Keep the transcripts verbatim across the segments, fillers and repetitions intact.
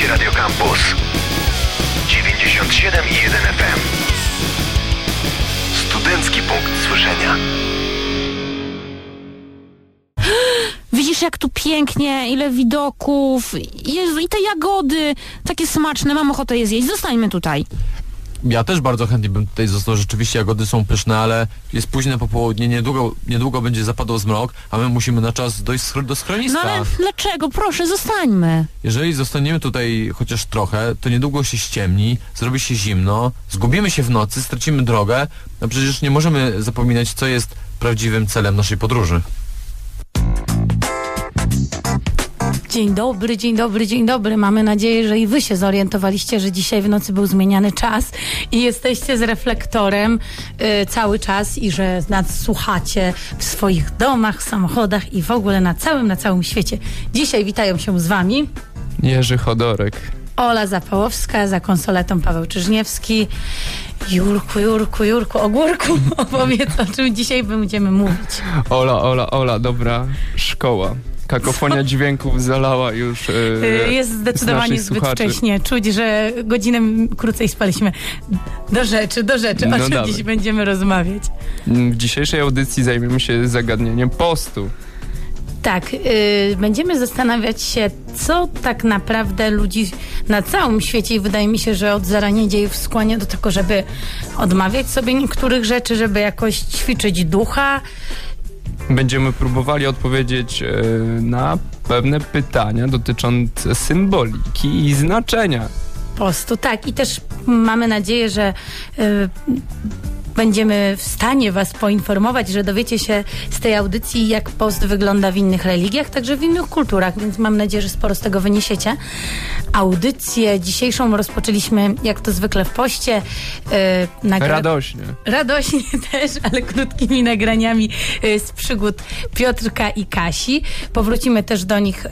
Słuchacie Radio Campus dziewięćdziesiąt siedem i jeden F M. Studencki punkt słyszenia. Widzisz, jak tu pięknie, ile widoków. Jezu, i te jagody takie smaczne, mam ochotę je zjeść. Zostańmy tutaj. Ja też bardzo chętnie bym tutaj został. Rzeczywiście jagody są pyszne, ale jest późne popołudnie, niedługo, niedługo będzie zapadał zmrok, a my musimy na czas dojść do schroniska. No ale dlaczego? Proszę, zostańmy. Jeżeli zostaniemy tutaj chociaż trochę, to niedługo się ściemni, zrobi się zimno, zgubimy się w nocy, stracimy drogę, a przecież nie możemy zapominać, co jest prawdziwym celem naszej podróży. Dzień dobry, dzień dobry, dzień dobry. Mamy nadzieję, że i wy się zorientowaliście, że dzisiaj w nocy był zmieniany czas i jesteście z reflektorem y, cały czas i że nas słuchacie w swoich domach, samochodach i w ogóle na całym, na całym świecie. Dzisiaj witają się z wami Jerzy Chodorek, Ola Zapałowska, za konsoletą Paweł Czyżniewski. Jurku, Jurku, Jurku, Ogórku, opowiedz, o czym dzisiaj będziemy mówić. Ola, Ola, Ola, dobra szkoła. Kakofonia dźwięków zalała już yy, Jest zdecydowanie zbyt słuchaczy. wcześnie. Czuć, że godzinę krócej spaliśmy. Do rzeczy, do rzeczy. O No czym dawaj. dziś będziemy rozmawiać? W dzisiejszej audycji zajmiemy się zagadnieniem postu. Tak, yy, będziemy zastanawiać się, co tak naprawdę ludzi na całym świecie, i wydaje mi się, że od zarania dziejów skłania do tego, żeby odmawiać sobie niektórych rzeczy, żeby jakoś ćwiczyć ducha. Będziemy próbowali odpowiedzieć yy, na pewne pytania dotyczące symboliki i znaczenia Postu, tak. I też mamy nadzieję, że y, będziemy w stanie was poinformować, że dowiecie się z tej audycji, jak post wygląda w innych religiach, także w innych kulturach, więc mam nadzieję, że sporo z tego wyniesiecie. Audycję dzisiejszą rozpoczęliśmy, jak to zwykle w poście. Y, nagra- Radośnie. Radośnie też, ale krótkimi nagraniami y, z przygód Piotrka i Kasi. Powrócimy też do nich y,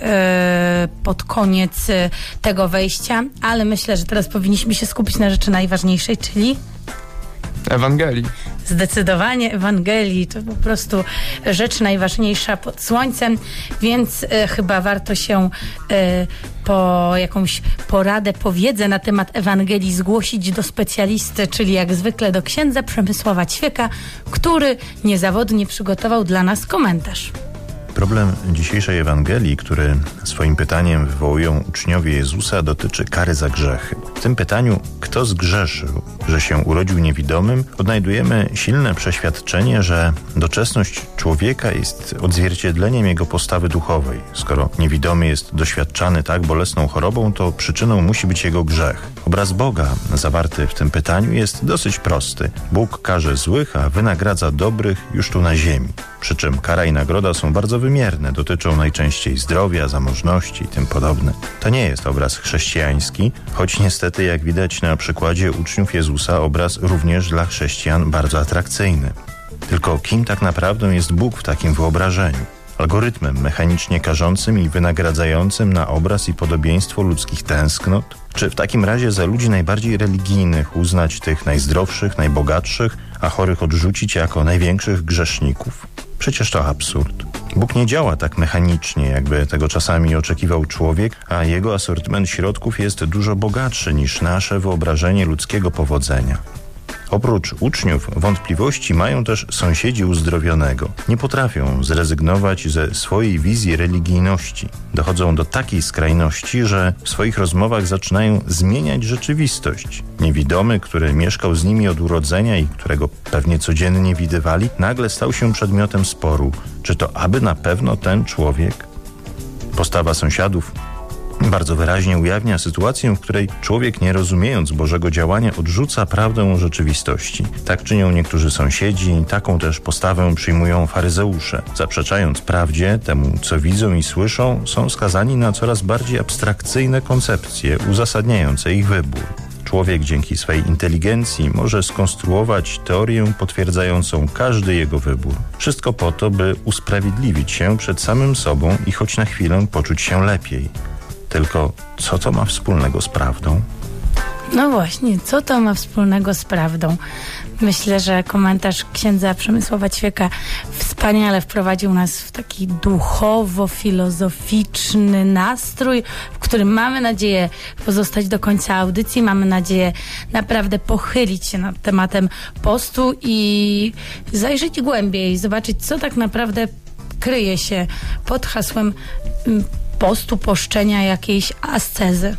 pod koniec y, tego wejścia, ale myślę, że teraz powinniśmy się skupić na rzeczy najważniejszej, czyli Ewangelii. zdecydowanie Ewangelii. To po prostu rzecz najważniejsza pod słońcem, więc y, chyba warto się y, po jakąś poradę, powiedzę na temat Ewangelii zgłosić do specjalisty, czyli jak zwykle do księdza Przemysława Ćwieka, który niezawodnie przygotował dla nas komentarz. Problem dzisiejszej Ewangelii, który swoim pytaniem wywołują uczniowie Jezusa, dotyczy kary za grzechy. W tym pytaniu, kto zgrzeszył, że się urodził niewidomym, odnajdujemy silne przeświadczenie, że doczesność człowieka jest odzwierciedleniem jego postawy duchowej. Skoro niewidomy jest doświadczany tak bolesną chorobą, to przyczyną musi być jego grzech. Obraz Boga zawarty w tym pytaniu jest dosyć prosty. Bóg karze złych, a wynagradza dobrych już tu na ziemi. Przy czym kara i nagroda są bardzo wymierne, dotyczą najczęściej zdrowia, zamożności i tym podobne. To nie jest obraz chrześcijański, choć niestety, jak widać na przykładzie uczniów Jezusa, obraz również dla chrześcijan bardzo atrakcyjny. Tylko kim tak naprawdę jest Bóg w takim wyobrażeniu? Algorytmem mechanicznie karzącym i wynagradzającym na obraz i podobieństwo ludzkich tęsknot? Czy w takim razie za ludzi najbardziej religijnych uznać tych najzdrowszych, najbogatszych, a chorych odrzucić jako największych grzeszników? Przecież to absurd. Bóg nie działa tak mechanicznie, jakby tego czasami oczekiwał człowiek, a jego asortyment środków jest dużo bogatszy niż nasze wyobrażenie ludzkiego powodzenia. Oprócz uczniów wątpliwości mają też sąsiedzi uzdrowionego. Nie potrafią zrezygnować ze swojej wizji religijności. Dochodzą do takiej skrajności, że w swoich rozmowach zaczynają zmieniać rzeczywistość. Niewidomy, który mieszkał z nimi od urodzenia i którego pewnie codziennie widywali, nagle stał się przedmiotem sporu. Czy to aby na pewno ten człowiek? Postawa sąsiadów bardzo wyraźnie ujawnia sytuację, w której człowiek, nie rozumiejąc Bożego działania, odrzuca prawdę o rzeczywistości. Tak czynią niektórzy sąsiedzi i taką też postawę przyjmują faryzeusze. Zaprzeczając prawdzie, temu co widzą i słyszą, są skazani na coraz bardziej abstrakcyjne koncepcje uzasadniające ich wybór. Człowiek dzięki swej inteligencji może skonstruować teorię potwierdzającą każdy jego wybór. Wszystko po to, by usprawiedliwić się przed samym sobą i choć na chwilę poczuć się lepiej. Tylko co to ma wspólnego z prawdą? No właśnie, co to ma wspólnego z prawdą? Myślę, że komentarz księdza Przemysława Ćwieka wspaniale wprowadził nas w taki duchowo-filozoficzny nastrój, w którym mamy nadzieję pozostać do końca audycji. Mamy nadzieję naprawdę pochylić się nad tematem postu i zajrzeć głębiej, zobaczyć, co tak naprawdę kryje się pod hasłem postu, poszczenia, jakiejś ascezy.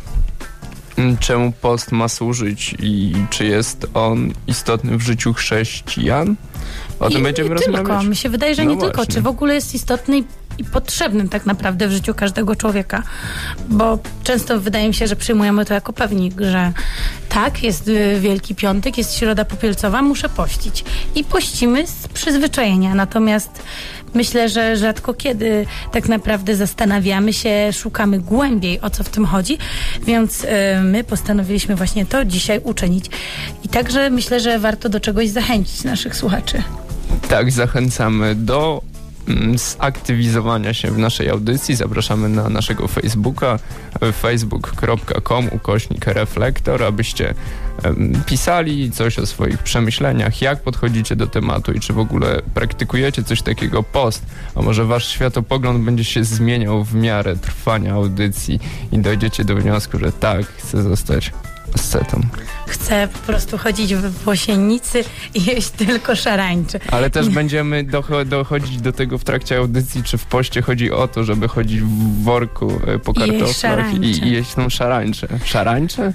Czemu post ma służyć i czy jest on istotny w życiu chrześcijan? O tym I będziemy nie rozmawiać. Tylko. Mi się wydaje, że No nie właśnie. tylko. Czy w ogóle jest istotny i, i potrzebny tak naprawdę w życiu każdego człowieka. Bo często wydaje mi się, że przyjmujemy to jako pewnik, że tak, jest y, Wielki Piątek, jest Środa Popielcowa, muszę pościć. I pościmy z przyzwyczajenia. Natomiast myślę, że rzadko kiedy tak naprawdę zastanawiamy się, szukamy głębiej, o co w tym chodzi, więc y, my postanowiliśmy właśnie to dzisiaj uczynić. I także myślę, że warto do czegoś zachęcić naszych słuchaczy. Tak, zachęcamy do mm, zaktywizowania się w naszej audycji. Zapraszamy na naszego Facebooka facebook kropka com ukośnik reflektor, abyście em, pisali coś o swoich przemyśleniach, jak podchodzicie do tematu i czy w ogóle praktykujecie coś takiego post, a może wasz światopogląd będzie się zmieniał w miarę trwania audycji i dojdziecie do wniosku, że tak, chcę zostać ascetą. Chcę po prostu chodzić w włosiennicy i jeść tylko szarańcze. Ale też będziemy docho- dochodzić do tego w trakcie audycji, czy w poście chodzi o to, żeby chodzić w worku e, po I jeść kartoflach szarańcze. i, i jeść tą szarańczę. Szarańcze?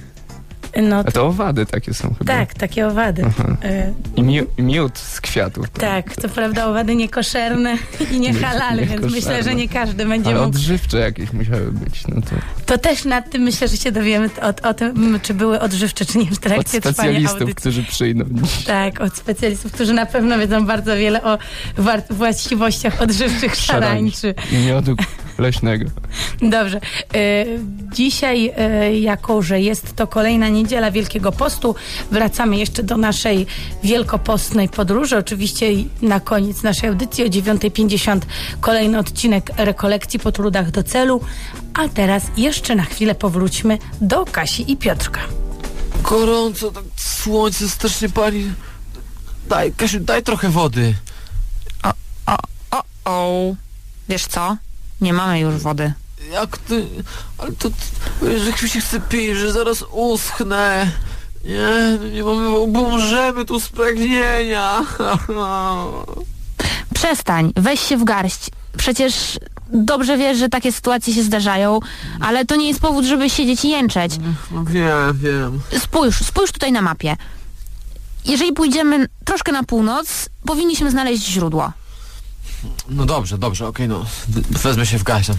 No A to, to owady takie są chyba. tak, takie owady. Aha. Y, I mi- miód z kwiatów. tak, co prawda owady niekoszerne i nie halale, więc Niekoszerne. myślę, że nie każdy będzie Ale mógł. odżywcze jakieś musiały być. No to To też nad tym myślę, że się dowiemy o, o tym, czy były odżywcze, czy nie w od trakcie trwania specjalistów, audycji. którzy przyjdą dziś. Tak, od specjalistów, którzy na pewno wiedzą bardzo wiele o war- właściwościach odżywczych szarańczy. I miodu leśnego. Dobrze. Y, dzisiaj, y, jako że jest to kolejna niedziela Wielkiego Postu, wracamy jeszcze do naszej wielkopostnej podróży. Oczywiście na koniec naszej audycji o dziewiąta pięćdziesiąt kolejny odcinek rekolekcji po trudach do celu. A teraz jeszcze na chwilę powróćmy do Kasi i Piotrka. Gorąco, tak słońce strasznie pali. Daj, Kasiu, daj trochę wody. O, o, o, o. Wiesz co? Nie mamy już wody. Jak ty... Ale to... Wiesz, jak mi się chce pić, że zaraz uschnę. Nie, nie mamy... Umrzemy tu z pragnienia. Przestań, weź się w garść. Przecież dobrze wiesz, że takie sytuacje się zdarzają, ale to nie jest powód, żeby siedzieć i jęczeć. No wiem, wiem. Spójrz, spójrz tutaj na mapie. Jeżeli pójdziemy troszkę na północ, powinniśmy znaleźć źródło. No dobrze, dobrze, okej, no. Wezmę się w garść.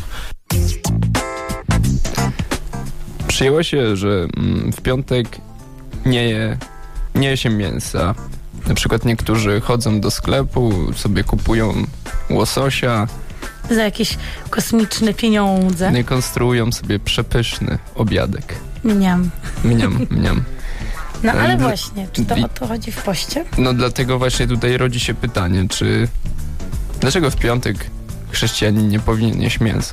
Przyjęło się, że mm, w piątek nie je, nie je się mięsa. Na przykład niektórzy chodzą do sklepu, sobie kupują łososia, Za jakieś kosmiczne pieniądze. nie konstruują sobie przepyszny obiadek. Mniam. Mniam, mniam. No ale Dla- właśnie, czy to o to chodzi w poście? No dlatego właśnie tutaj rodzi się pytanie, czy dlaczego w piątek chrześcijanin nie powinien jeść mięsa?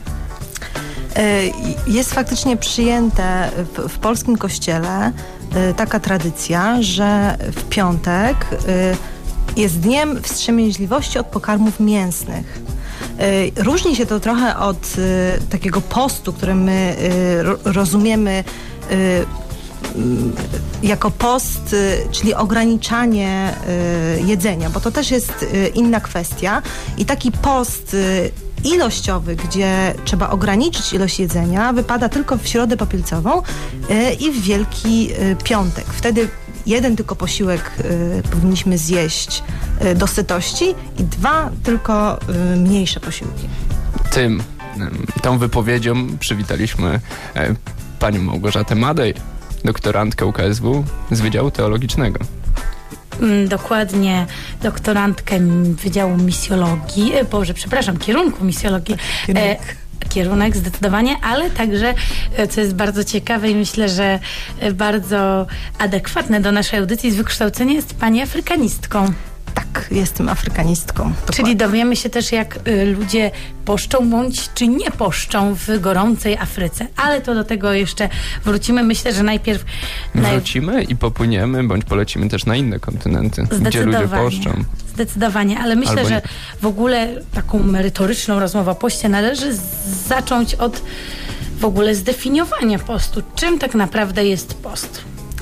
Jest faktycznie przyjęte w, w polskim kościele y, taka tradycja, że w piątek y, jest dniem wstrzemięźliwości od pokarmów mięsnych. Y, Różni się to trochę od y, takiego postu, który my y, ro, rozumiemy y, jako post, y, czyli ograniczanie y, jedzenia, bo to też jest y, inna kwestia. I taki post y, ilościowy, gdzie trzeba ograniczyć ilość jedzenia, wypada tylko w Środę Popielcową y, i w Wielki y, Piątek. Wtedy jeden tylko posiłek y, powinniśmy zjeść y, do sytości i dwa tylko y, mniejsze posiłki. Tym, em, tą wypowiedzią przywitaliśmy e, panią Małgorzatę Madej, doktorantkę U K S W z Wydziału Teologicznego. Mm, Dokładnie doktorantkę Wydziału Misjologii, e, Boże, przepraszam, kierunku misjologii. Kierunek. E, kierunek zdecydowanie, ale także, e, co jest bardzo ciekawe i myślę, że e, bardzo adekwatne do naszej audycji, z wykształcenia jest pani afrykanistką. Tak, jestem afrykanistką. Czyli dowiemy się też, jak y, ludzie poszczą bądź czy nie poszczą w gorącej Afryce. Ale to do tego jeszcze wrócimy. Myślę, że najpierw... Naj... Wrócimy i popłyniemy, bądź polecimy też na inne kontynenty, gdzie ludzie poszczą. Zdecydowanie, ale myślę, Albo że nie. w ogóle taką merytoryczną rozmowę o poście należy z- zacząć od w ogóle zdefiniowania postu. Czym tak naprawdę jest post?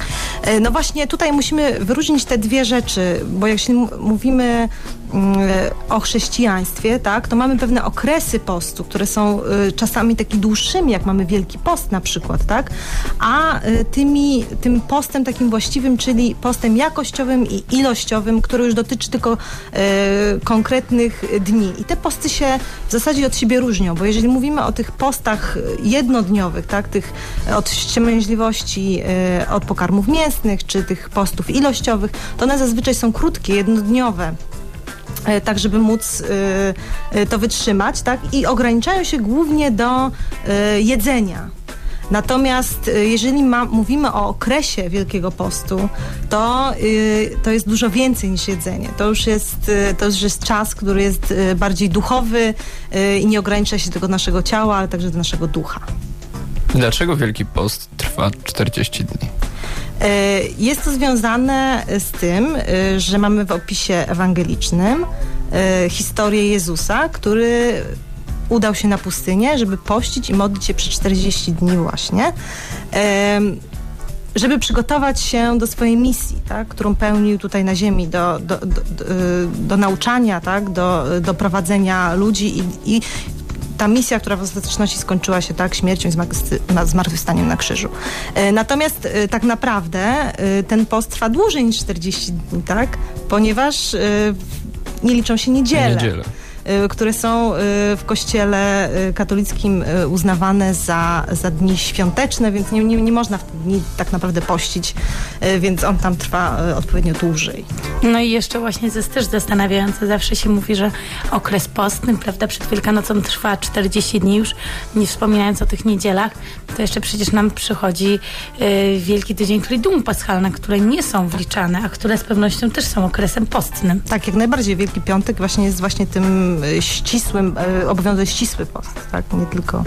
E, No właśnie tutaj musimy wyróżnić te dwie rzeczy, bo jeśli m- mówimy mm, o chrześcijaństwie, tak, to mamy pewne okresy postu, które są y, czasami takimi dłuższymi, jak mamy Wielki Post na przykład, tak, a y, tymi, tym postem takim właściwym, czyli postem jakościowym i ilościowym, który już dotyczy tylko y, konkretnych dni. I te posty się w zasadzie od siebie różnią, bo jeżeli mówimy o tych postach jednodniowych, tak, tych od wstrzemięźliwości, y, od pokarmów mięsnych, czy tych postów ilościowych, to one zazwyczaj są krótkie, jednodniowe, e, tak żeby móc y, y, to wytrzymać, tak, i ograniczają się głównie do y, jedzenia. Natomiast y, jeżeli ma, mówimy o okresie Wielkiego Postu, to, y, to jest dużo więcej niż jedzenie. To już jest, y, to już jest czas, który jest y, bardziej duchowy y, i nie ogranicza się tylko do naszego ciała, ale także do naszego ducha. Dlaczego Wielki Post trwa czterdzieści dni? E, Jest to związane z tym, e, że mamy w opisie ewangelicznym e, historię Jezusa, który udał się na pustynię, żeby pościć i modlić się przez czterdzieści dni właśnie, e, żeby przygotować się do swojej misji, tak, którą pełnił tutaj na ziemi, do, do, do, do, do nauczania, tak, do, do prowadzenia ludzi i, i ta misja, która w ostateczności skończyła się tak śmiercią i zma- zmartwychwstaniem na krzyżu. E, Natomiast e, tak naprawdę e, ten post trwa dłużej niż czterdzieści dni, tak? Ponieważ e, nie liczą się niedziele. Niedzielę. y, które są y, w kościele y, katolickim y, uznawane za, za dni świąteczne, więc nie, nie, nie można w te dni tak naprawdę pościć, y, więc on tam trwa y, odpowiednio dłużej. No i jeszcze właśnie to jest też zastanawiające. Zawsze się mówi, że okres postny, prawda, przed Wielkanocą trwa czterdzieści dni już, nie wspominając o tych niedzielach, to jeszcze przecież nam przychodzi y, Wielki Tydzień Triduum Paschalne, które nie są wliczane, a które z pewnością też są okresem postnym. Tak, jak najbardziej. Wielki Piątek właśnie jest właśnie tym y, ścisłym, y, obowiązuje ścisły post, tak, nie tylko...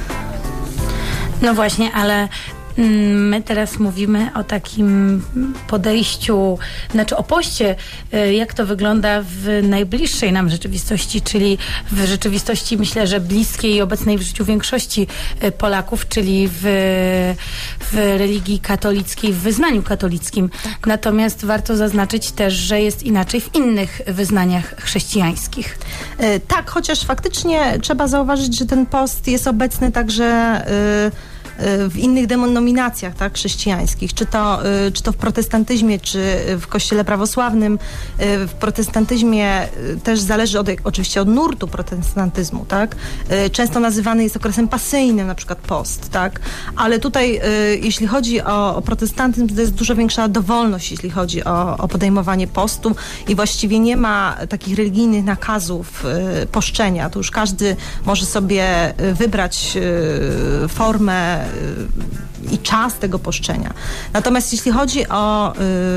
No właśnie, ale mm, my teraz mówimy o takim podejściu, znaczy o poście, y, jak to wygląda w najbliższej nam rzeczywistości, czyli w rzeczywistości, myślę, że bliskiej i obecnej w życiu większości y, Polaków, czyli w, w religii katolickiej, w wyznaniu katolickim. Tak. Natomiast warto zaznaczyć też, że jest inaczej w innych wyznaniach chrześcijańskich. Y, tak, chociaż faktycznie trzeba zauważyć, że ten post jest obecny także... Y, w innych denominacjach, tak, chrześcijańskich, czy to, czy to w protestantyzmie, czy w kościele prawosławnym. W protestantyzmie też zależy od, oczywiście od nurtu protestantyzmu, tak. Często nazywany jest okresem pasyjnym, na przykład post, tak, ale tutaj jeśli chodzi o, o protestantyzm, to jest dużo większa dowolność, jeśli chodzi o, o podejmowanie postu i właściwie nie ma takich religijnych nakazów poszczenia. To już każdy może sobie wybrać formę i czas tego poszczenia. Natomiast jeśli chodzi o,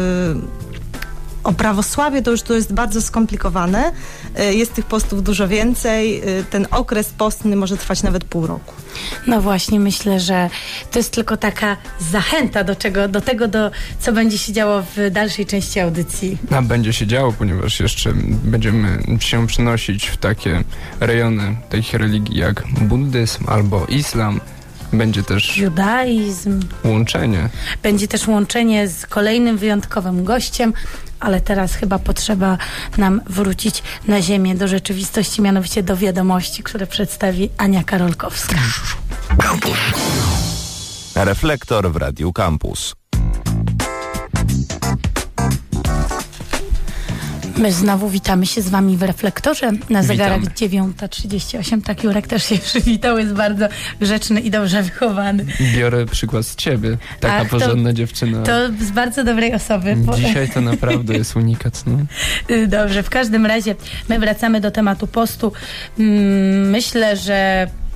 o prawosławie, to już to jest bardzo skomplikowane. Jest tych postów dużo więcej. Ten okres postny może trwać nawet pół roku. No właśnie, myślę, że to jest tylko taka zachęta do czego, do tego, do, co będzie się działo w dalszej części audycji. A będzie się działo, ponieważ jeszcze będziemy się przenosić w takie rejony takich religii jak buddyzm albo islam. Będzie też judaizm. Łączenie. Będzie też łączenie z kolejnym wyjątkowym gościem, ale teraz chyba potrzeba nam wrócić na ziemię, do rzeczywistości, mianowicie do wiadomości, które przedstawi Ania Karolkowska. Campus. Reflektor w Radiu Campus. My znowu witamy się z wami w Reflektorze. Na zegarach Witamy. dziewiąta trzydzieści osiem. Tak, Jurek też się przywitał, jest bardzo grzeczny i dobrze wychowany. Biorę przykład z ciebie. Taka Ach, to- porządna dziewczyna. To z bardzo dobrej osoby. bo- Dzisiaj to naprawdę jest unikat. No. Dobrze, w każdym razie my wracamy do tematu postu. Mm, Myślę, że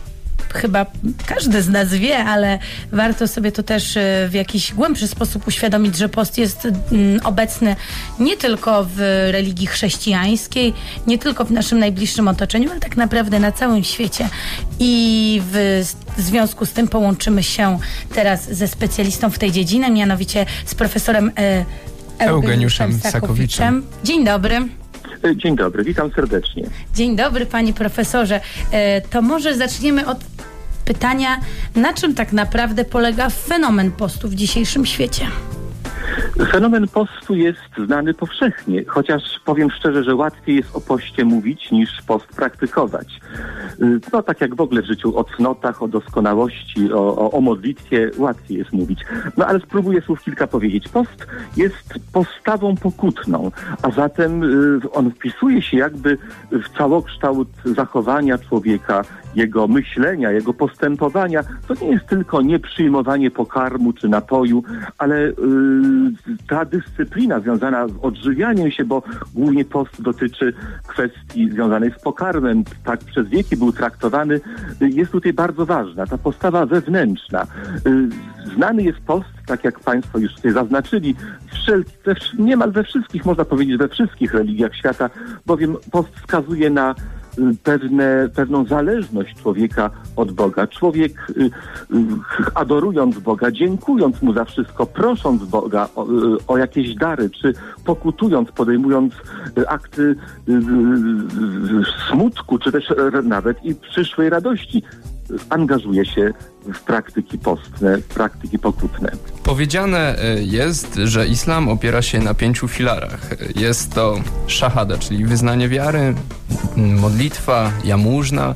chyba każdy z nas wie, ale warto sobie to też w jakiś głębszy sposób uświadomić, że post jest obecny nie tylko w religii chrześcijańskiej, nie tylko w naszym najbliższym otoczeniu, ale tak naprawdę na całym świecie. I w związku z tym połączymy się teraz ze specjalistą w tej dziedzinie, mianowicie z profesorem e, Eugeniuszem Sakowiczem. Dzień dobry. Dzień dobry, witam serdecznie. Dzień dobry, panie profesorze. E, to może zaczniemy od pytania, na czym tak naprawdę polega fenomen postu w dzisiejszym świecie? Fenomen postu jest znany powszechnie, chociaż powiem szczerze, że łatwiej jest o poście mówić niż post praktykować. No tak jak w ogóle w życiu, o cnotach, o doskonałości, o, o, o modlitwie łatwiej jest mówić. No ale spróbuję słów kilka powiedzieć. Post jest postawą pokutną, a zatem y, on wpisuje się jakby w całokształt zachowania człowieka, jego myślenia, jego postępowania. To nie jest tylko nieprzyjmowanie pokarmu czy napoju, ale y, ta dyscyplina związana z odżywianiem się, bo głównie post dotyczy kwestii związanej z pokarmem, tak przez wieki był traktowany, y, jest tutaj bardzo ważna. Ta postawa wewnętrzna. Y, znany jest post, tak jak państwo już tutaj zaznaczyli, wszelki, we, niemal we wszystkich, można powiedzieć, we wszystkich religiach świata, bowiem post wskazuje na Pewne, pewną zależność człowieka od Boga. Człowiek y, y, adorując Boga, dziękując Mu za wszystko, prosząc Boga o, o jakieś dary, czy pokutując, podejmując akty y, y, y, smutku, czy też nawet i przyszłej radości, angażuje się w praktyki postne, praktyki pokutne. Powiedziane jest, że islam opiera się na pięciu filarach. Jest to szahada, czyli wyznanie wiary, modlitwa, jałmużna,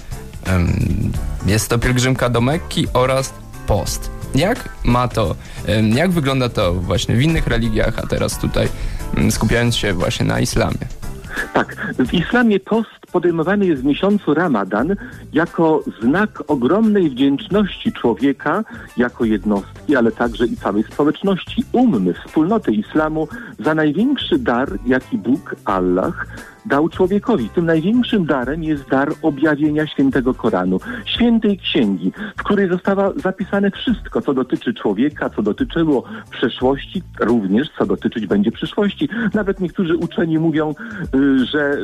jest to pielgrzymka do Mekki oraz post. Jak ma to, jak wygląda to właśnie w innych religiach, a teraz tutaj skupiając się właśnie na islamie? Tak, w islamie post podejmowany jest w miesiącu Ramadan jako znak ogromnej wdzięczności człowieka jako jednostki, ale także i całej społeczności ummy, wspólnoty islamu za największy dar, jaki Bóg, Allah, dał człowiekowi. Tym największym darem jest dar objawienia świętego Koranu, świętej księgi, w której zostało zapisane wszystko, co dotyczy człowieka, co dotyczyło przeszłości, również co dotyczyć będzie przyszłości. Nawet niektórzy uczeni mówią, że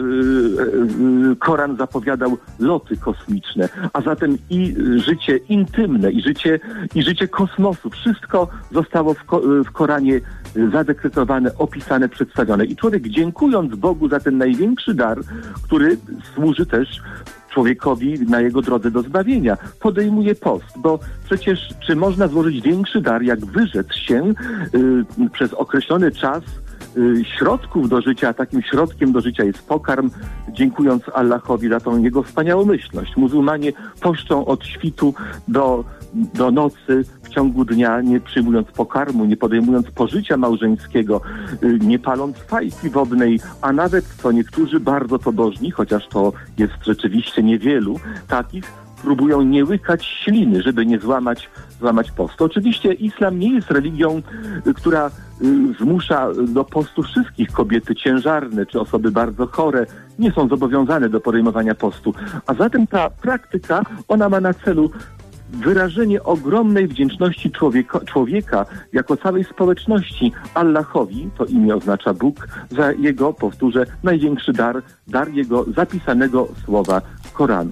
Koran zapowiadał loty kosmiczne, a zatem i życie intymne, i życie, i życie kosmosu. Wszystko zostało w, ko- w Koranie zadekretowane, opisane, przedstawione. I człowiek, dziękując Bogu za ten największy dar, który służy też człowiekowi na jego drodze do zbawienia, podejmuje post, bo przecież czy można złożyć większy dar, jak wyrzec się y, przez określony czas y, środków do życia, a takim środkiem do życia jest pokarm, dziękując Allahowi za tą jego wspaniałomyślność. Muzułmanie poszczą od świtu do, do nocy, w ciągu dnia, nie przyjmując pokarmu, nie podejmując pożycia małżeńskiego, nie paląc fajki wodnej, a nawet, co niektórzy bardzo pobożni, chociaż to jest rzeczywiście niewielu takich, próbują nie łykać śliny, żeby nie złamać, złamać postu. Oczywiście islam nie jest religią, która zmusza do postu wszystkich. Kobiety ciężarne czy osoby bardzo chore nie są zobowiązane do podejmowania postu. A zatem ta praktyka, ona ma na celu wyrażenie ogromnej wdzięczności człowieka, człowieka jako całej społeczności Allahowi, to imię oznacza Bóg, za jego, powtórzę, największy dar, dar jego zapisanego słowa Koranu.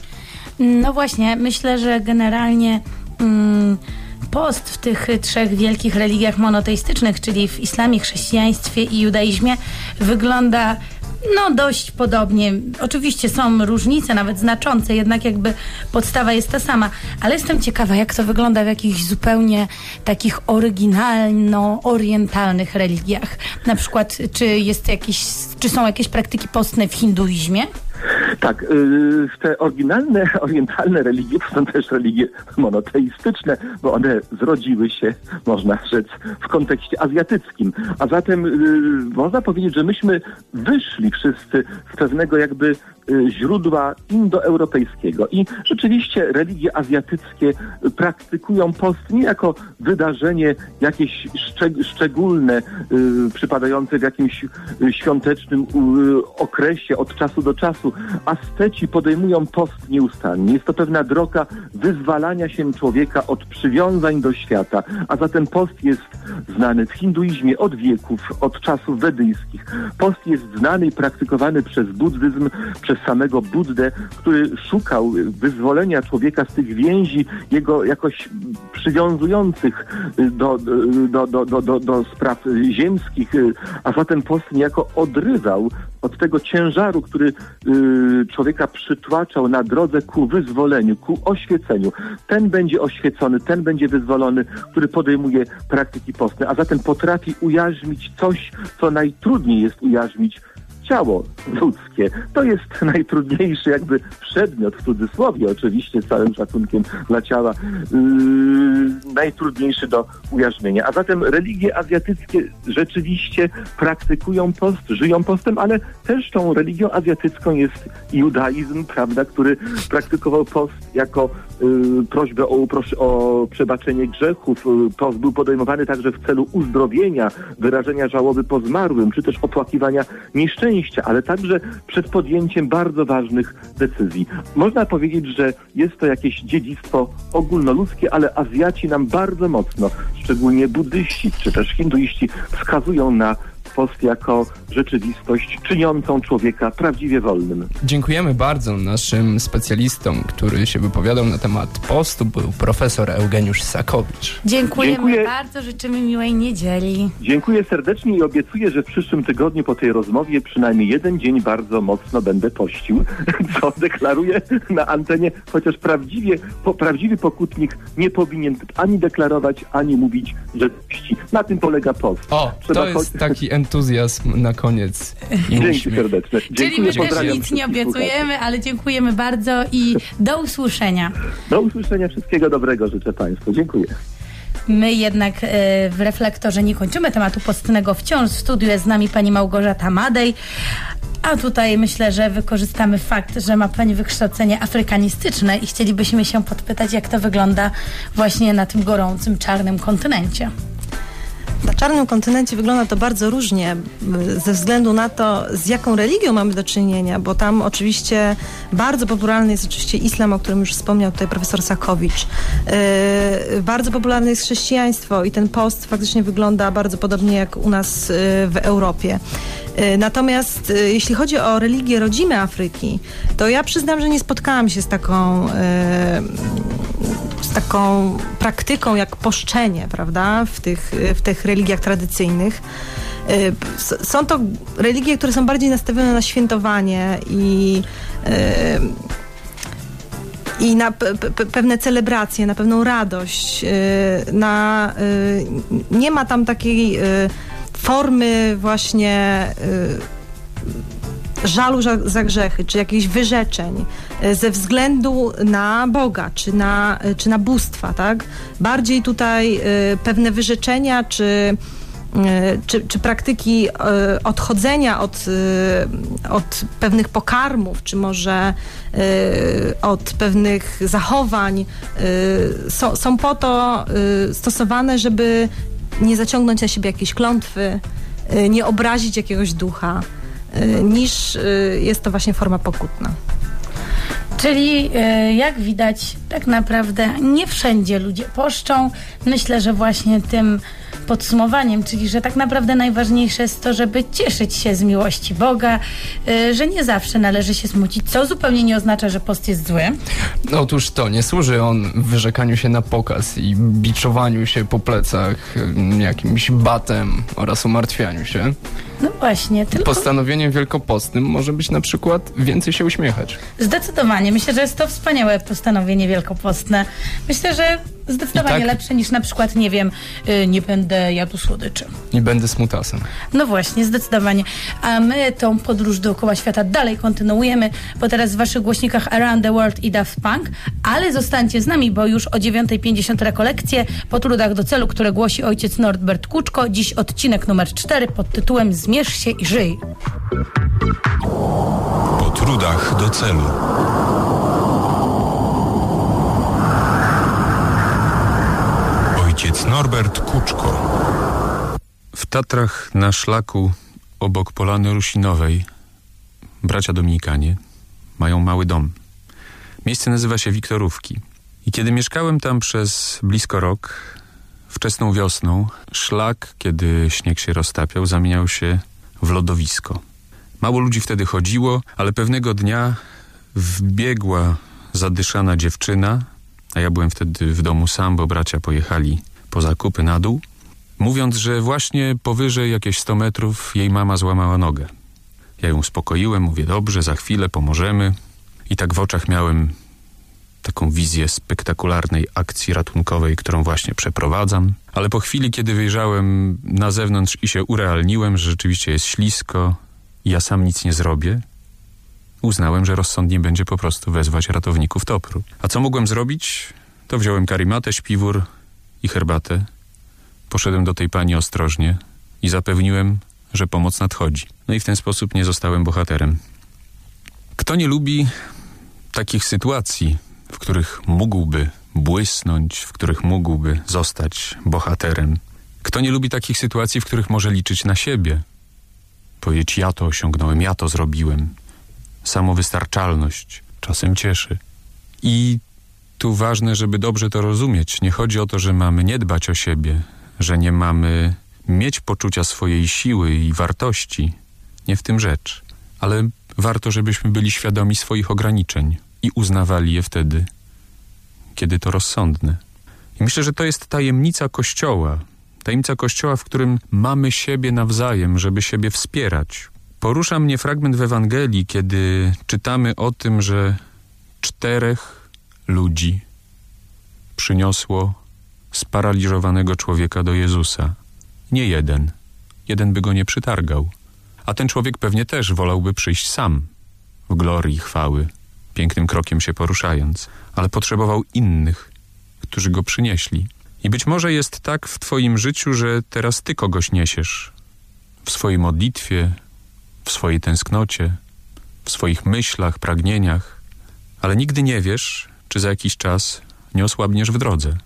No właśnie, myślę, że generalnie mm, post w tych trzech wielkich religiach monoteistycznych, czyli w islamie, chrześcijaństwie i judaizmie, wygląda no dość podobnie. Oczywiście są różnice, nawet znaczące, jednak jakby podstawa jest ta sama. Ale jestem ciekawa, jak to wygląda w jakichś zupełnie takich oryginalno-orientalnych religiach. Na przykład, czy jest jakieś, czy są jakieś praktyki postne w hinduizmie? Tak, w te oryginalne, orientalne religie to są też religie monoteistyczne, bo one zrodziły się, można rzec, w kontekście azjatyckim. A zatem można powiedzieć, że myśmy wyszli wszyscy z pewnego jakby źródła indoeuropejskiego i rzeczywiście religie azjatyckie praktykują post nie jako wydarzenie jakieś szczeg- szczególne, y, przypadające w jakimś świątecznym y, okresie od czasu do czasu, Asceci podejmują post nieustannie. Jest to pewna droga wyzwalania się człowieka od przywiązań do świata, a zatem post jest znany w hinduizmie od wieków, od czasów wedyjskich. Post jest znany i praktykowany przez buddyzm, przez samego Buddę, który szukał wyzwolenia człowieka z tych więzi jego jakoś przywiązujących do, do, do, do, do, do spraw ziemskich, a zatem post niejako odrywał od tego ciężaru, który y, człowieka przytłaczał na drodze ku wyzwoleniu, ku oświeceniu. Ten będzie oświecony, ten będzie wyzwolony, który podejmuje praktyki postne, a zatem potrafi ujarzmić coś, co najtrudniej jest ujarzmić, ciało ludzkie. To jest najtrudniejszy jakby przedmiot, w cudzysłowie oczywiście, z całym szacunkiem dla ciała, yy, najtrudniejszy do ujarzmienia. A zatem religie azjatyckie rzeczywiście praktykują post, żyją postem, ale też tą religią azjatycką jest judaizm, prawda, który praktykował post jako yy, prośbę o, upros- o przebaczenie grzechów. Post był podejmowany także w celu uzdrowienia, wyrażenia żałoby po zmarłym, czy też opłakiwania nieszczęścia, ale także przed podjęciem bardzo ważnych decyzji. Można powiedzieć, że jest to jakieś dziedzictwo ogólnoludzkie, ale Azjaci nam bardzo mocno, szczególnie buddyści czy też hinduiści, wskazują na post jako rzeczywistość czyniącą człowieka prawdziwie wolnym. Dziękujemy bardzo naszym specjalistom, który się wypowiadał na temat postu. Był profesor Eugeniusz Sakowicz. Dziękujemy Dziękuję. bardzo, życzymy miłej niedzieli. Dziękuję serdecznie i obiecuję, że w przyszłym tygodniu po tej rozmowie przynajmniej jeden dzień bardzo mocno będę pościł, co deklaruję na antenie, chociaż prawdziwie, po, prawdziwy pokutnik nie powinien ani deklarować, ani mówić, że pości. Na tym polega post. O, Trzeba to jest cho- taki entuzjazm na koniec. Dzięki Uśmiech. serdeczne. Czyli Dziękuję, my też pozdrawiam nic nie wszystkich obiecujemy, ale dziękujemy bardzo i do usłyszenia. słuchaczy. Do usłyszenia, wszystkiego dobrego życzę Państwu. Dziękuję. My jednak e, w Reflektorze nie kończymy tematu postnego. Wciąż w studiu jest z nami pani Małgorzata Madej. A tutaj myślę, że wykorzystamy fakt, że ma pani wykształcenie afrykanistyczne i chcielibyśmy się podpytać, jak to wygląda właśnie na tym gorącym, czarnym kontynencie. Na czarnym kontynencie wygląda to bardzo różnie ze względu na to, z jaką religią mamy do czynienia, bo tam oczywiście bardzo popularny jest oczywiście islam, o którym już wspomniał tutaj profesor Sakowicz. Yy, bardzo popularne jest chrześcijaństwo i ten post faktycznie wygląda bardzo podobnie jak u nas yy, w Europie. Yy, natomiast yy, jeśli chodzi o religie rodzime Afryki, to ja przyznam, że nie spotkałam się z taką yy, z taką praktyką jak poszczenie, prawda, w tych, w tych religiach tradycyjnych. Są to religie, które są bardziej nastawione na świętowanie i, i na pe- pe- pewne celebracje, na pewną radość. Na, nie ma tam takiej formy właśnie żalu za, za grzechy, czy jakichś wyrzeczeń ze względu na Boga, czy na, czy na bóstwa, tak? Bardziej tutaj y, pewne wyrzeczenia, czy, y, czy, czy praktyki y, odchodzenia od, y, od pewnych pokarmów, czy może y, od pewnych zachowań y, są, są po to y, stosowane, żeby nie zaciągnąć na siebie jakiejś klątwy, y, nie obrazić jakiegoś ducha, niż jest to właśnie forma pokutna. Czyli jak widać, tak naprawdę nie wszędzie ludzie poszczą. Myślę, że właśnie tym podsumowaniem, czyli że tak naprawdę najważniejsze jest to, żeby cieszyć się z miłości Boga, że nie zawsze należy się smucić, co zupełnie nie oznacza, że post jest zły. Otóż to, nie służy on wyrzekaniu się na pokaz i biczowaniu się po plecach jakimś batem oraz umartwianiu się. No właśnie, tylko... Postanowieniem wielkopostnym może być na przykład więcej się uśmiechać. Zdecydowanie. Myślę, że jest to wspaniałe postanowienie wielkopostne. Myślę, że zdecydowanie tak... lepsze niż na przykład, nie wiem, yy, nie będę jadł słodyczy. Nie będę smutasem. No właśnie, zdecydowanie. A my tą podróż dookoła świata dalej kontynuujemy, bo teraz w waszych głośnikach Around the World i Daft Punk, ale zostańcie z nami, bo już o dziewiąta pięćdziesiąt rekolekcje po trudach do celu, które głosi ojciec Norbert Kuczko. Dziś odcinek numer cztery pod tytułem Zmierz się i żyj. Po trudach do celu. Ojciec Norbert Kuczko. W Tatrach na szlaku obok Polany Rusinowej bracia Dominikanie, mają mały dom. Miejsce nazywa się Wiktorówki. I kiedy mieszkałem tam przez blisko rok, wczesną wiosną, szlak, kiedy śnieg się roztapiał, zamieniał się w lodowisko. Mało ludzi wtedy chodziło, ale pewnego dnia wbiegła zadyszana dziewczyna, a ja byłem wtedy w domu sam, bo bracia pojechali po zakupy na dół, mówiąc, że właśnie powyżej jakieś sto metrów jej mama złamała nogę. Ja ją uspokoiłem, mówię, dobrze, za chwilę pomożemy. I tak w oczach miałem taką wizję spektakularnej akcji ratunkowej, którą właśnie przeprowadzam. Ale po chwili, kiedy wyjrzałem na zewnątrz i się urealniłem, że rzeczywiście jest ślisko i ja sam nic nie zrobię, uznałem, że rozsądnie będzie po prostu wezwać ratowników topru. A co mogłem zrobić? To wziąłem karimatę, śpiwór i herbatę. Poszedłem do tej pani ostrożnie i zapewniłem, że pomoc nadchodzi. No i w ten sposób nie zostałem bohaterem. Kto nie lubi takich sytuacji, w których mógłby błysnąć, w których mógłby zostać bohaterem? Kto nie lubi takich sytuacji, w których może liczyć na siebie? Powiedzieć, ja to osiągnąłem, ja to zrobiłem. Samowystarczalność czasem cieszy. I tu ważne, żeby dobrze to rozumieć. Nie chodzi o to, że mamy nie dbać o siebie, że nie mamy mieć poczucia swojej siły i wartości. Nie w tym rzecz. Ale warto, żebyśmy byli świadomi swoich ograniczeń i uznawali je wtedy, kiedy to rozsądne. I myślę, że to jest tajemnica Kościoła. Tajemnica Kościoła, w którym mamy siebie nawzajem, żeby siebie wspierać. Porusza mnie fragment w Ewangelii, kiedy czytamy o tym, że czterech ludzi przyniosło sparaliżowanego człowieka do Jezusa. Nie jeden. Jeden by go nie przytargał. A ten człowiek pewnie też wolałby przyjść sam, w glorii chwały, pięknym krokiem się poruszając, ale potrzebował innych, którzy go przynieśli. I być może jest tak w twoim życiu, że teraz ty kogoś niesiesz w swojej modlitwie, w swojej tęsknocie, w swoich myślach, pragnieniach, ale nigdy nie wiesz, czy za jakiś czas nie osłabniesz w drodze.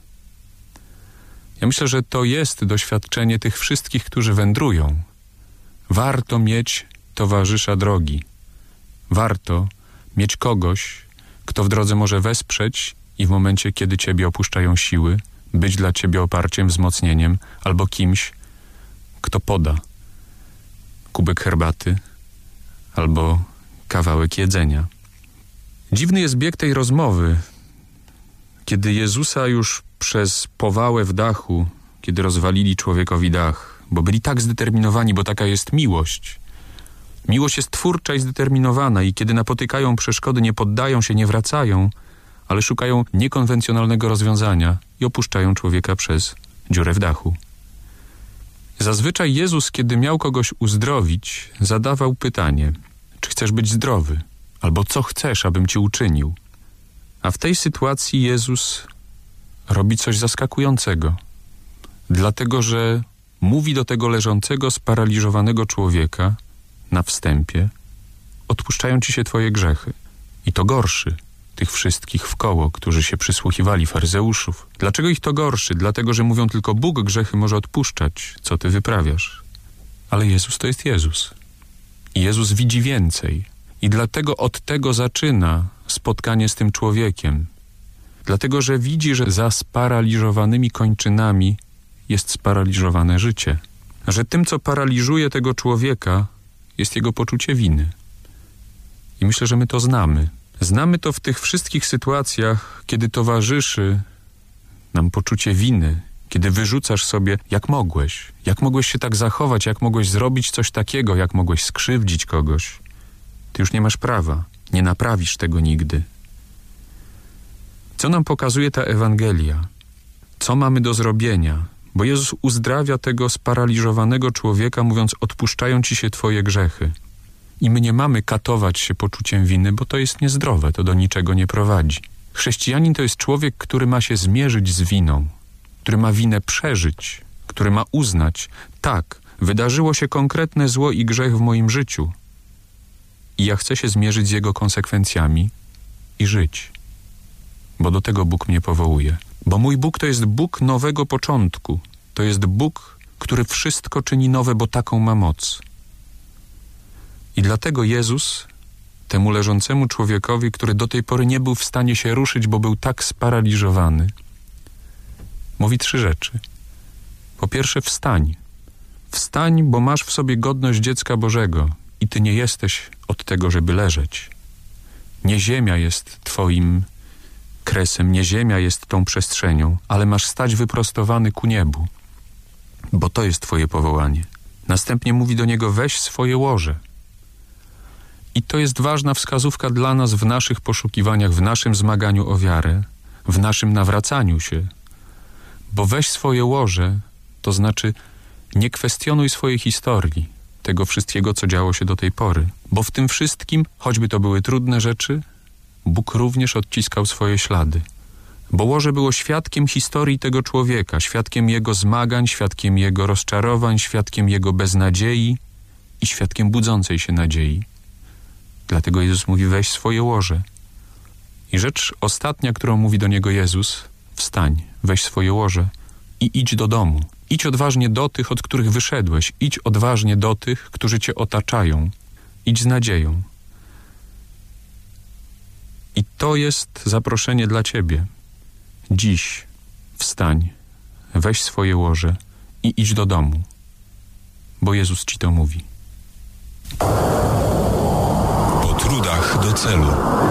Ja myślę, że to jest doświadczenie tych wszystkich, którzy wędrują. Warto mieć towarzysza drogi. Warto mieć kogoś, kto w drodze może wesprzeć i w momencie, kiedy ciebie opuszczają siły, być dla ciebie oparciem, wzmocnieniem, albo kimś, kto poda kubek herbaty albo kawałek jedzenia. Dziwny jest bieg tej rozmowy, kiedy Jezusa już przez powałę w dachu, kiedy rozwalili człowiekowi dach, bo byli tak zdeterminowani, bo taka jest miłość. Miłość jest twórcza i zdeterminowana i kiedy napotykają przeszkody, nie poddają się, nie wracają, ale szukają niekonwencjonalnego rozwiązania i opuszczają człowieka przez dziurę w dachu. Zazwyczaj Jezus, kiedy miał kogoś uzdrowić, zadawał pytanie, czy chcesz być zdrowy? Albo co chcesz, abym ci uczynił? A w tej sytuacji Jezus robi coś zaskakującego. Dlatego, że mówi do tego leżącego, sparaliżowanego człowieka na wstępie, odpuszczają ci się twoje grzechy. I to gorszy tych wszystkich wkoło, którzy się przysłuchiwali faryzeuszów. Dlaczego ich to gorszy? Dlatego, że mówią tylko Bóg grzechy może odpuszczać, co ty wyprawiasz. Ale Jezus to jest Jezus. I Jezus widzi więcej. I dlatego od tego zaczyna spotkanie z tym człowiekiem. Dlatego, że widzi, że za sparaliżowanymi kończynami jest sparaliżowane życie. Że tym, co paraliżuje tego człowieka, jest jego poczucie winy. I myślę, że my to znamy. Znamy to w tych wszystkich sytuacjach, kiedy towarzyszy nam poczucie winy, kiedy wyrzucasz sobie, jak mogłeś, jak mogłeś się tak zachować, jak mogłeś zrobić coś takiego, jak mogłeś skrzywdzić kogoś. Ty już nie masz prawa, nie naprawisz tego nigdy. Co nam pokazuje ta Ewangelia? Co mamy do zrobienia? Bo Jezus uzdrawia tego sparaliżowanego człowieka, mówiąc, odpuszczają ci się twoje grzechy. I my nie mamy katować się poczuciem winy, bo to jest niezdrowe, to do niczego nie prowadzi. Chrześcijanin to jest człowiek, który ma się zmierzyć z winą, który ma winę przeżyć, który ma uznać, tak, wydarzyło się konkretne zło i grzech w moim życiu i ja chcę się zmierzyć z jego konsekwencjami i żyć, bo do tego Bóg mnie powołuje. Bo mój Bóg to jest Bóg nowego początku, to jest Bóg, który wszystko czyni nowe, bo taką ma moc. I dlatego Jezus temu leżącemu człowiekowi, który do tej pory nie był w stanie się ruszyć, bo był tak sparaliżowany, mówi trzy rzeczy. Po pierwsze, wstań. Wstań, bo masz w sobie godność dziecka Bożego i ty nie jesteś od tego, żeby leżeć. Nie ziemia jest twoim kresem, nie ziemia jest tą przestrzenią, ale masz stać wyprostowany ku niebu, bo to jest twoje powołanie. Następnie mówi do niego: weź swoje łoże. I to jest ważna wskazówka dla nas w naszych poszukiwaniach, w naszym zmaganiu o wiarę, w naszym nawracaniu się. Bo weź swoje łoże, to znaczy nie kwestionuj swojej historii, tego wszystkiego, co działo się do tej pory. Bo w tym wszystkim, choćby to były trudne rzeczy, Bóg również odciskał swoje ślady. Bo łoże było świadkiem historii tego człowieka, świadkiem jego zmagań, świadkiem jego rozczarowań, świadkiem jego beznadziei i świadkiem budzącej się nadziei. Dlatego Jezus mówi: weź swoje łoże. I rzecz ostatnia, którą mówi do niego Jezus: wstań, weź swoje łoże i idź do domu. Idź odważnie do tych, od których wyszedłeś. Idź odważnie do tych, którzy cię otaczają. Idź z nadzieją. I to jest zaproszenie dla ciebie. Dziś wstań, weź swoje łoże i idź do domu, bo Jezus ci to mówi. Po trudach do celu.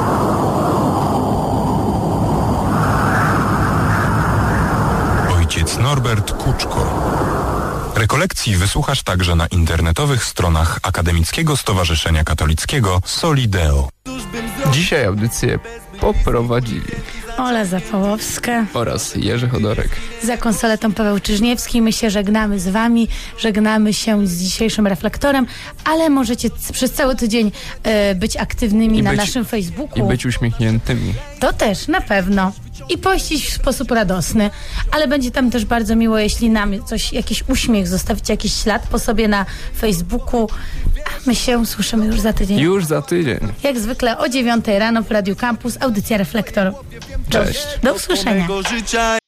Ojciec Norbert Kuczko. Rekolekcji wysłuchasz także na internetowych stronach Akademickiego Stowarzyszenia Katolickiego Solideo. Dzisiaj audycję poprowadzili Ola Zapałowska oraz Jerzy Chodorek. Za konsoletą Paweł Czyżniewski. My się żegnamy z wami, żegnamy się z dzisiejszym reflektorem, ale możecie c- przez cały tydzień e, być aktywnymi I na być- naszym Facebooku. I być uśmiechniętymi. To też, na pewno. I pościć w sposób radosny, ale będzie tam też bardzo miło, jeśli nam coś, jakiś uśmiech, zostawicie jakiś ślad po sobie na Facebooku. A my się usłyszymy już za tydzień. Już za tydzień. Jak zwykle o dziewiątej rano w Radiu Campus, audycja Reflektor. Cześć. Do usłyszenia.